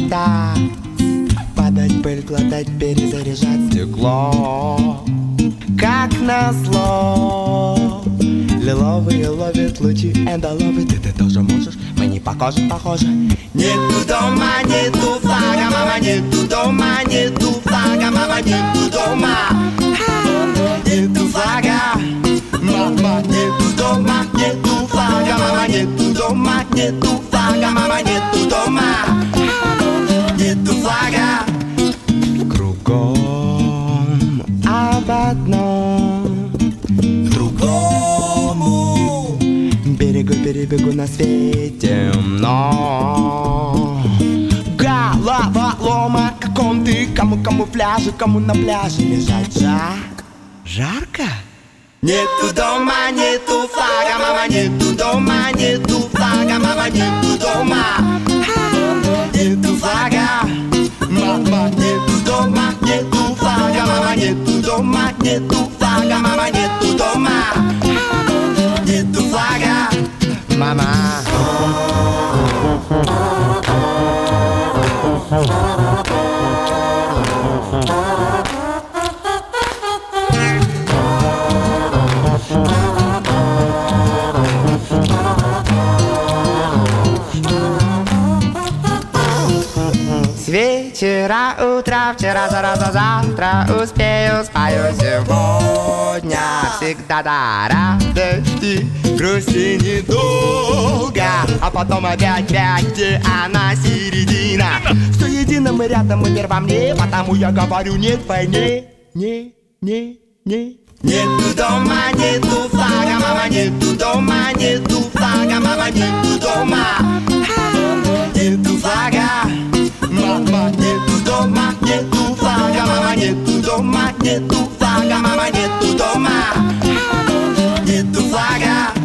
мечта падать, пыль, глотать, перезаряжать стекло. Как назло лиловые ловят лучи эндоловы. Ты тоже можешь, мы не похожи. Нету дома, нету флага, мама, нету дома, нету флага, мама, нету дома. Нету флага, мама, нету дома, нету флага, мама, нету дома, нету флага, мама, нету дома. Нету флага. Кругом об одном другому берегу на свете темно. Головолома, каком ты, кому камуфляже, кому на пляже лежать жарко. Нету дома, нету флага, мама, нету дома, нету флага, мама, нету дома. Нету флага, мама, нету дома, нету флага, мама, нету дома, нету флага, мама, нету дома. Нету флага, мама. С вечера, утра, вчера, зараза, завтра успею, спою сегодня. Всегда до радости, грусти недолго, а потом опять где она середина. Все едино, мы рядом, и мир во мне, потому я говорю нет войне. Нету дома, нету флага, мама, нету дома, нету флага, мама, нету дома. Нету флага, мама, нету дома, нету флага, мама, нету дома, нету флага, мама, нету дома. Нету флага.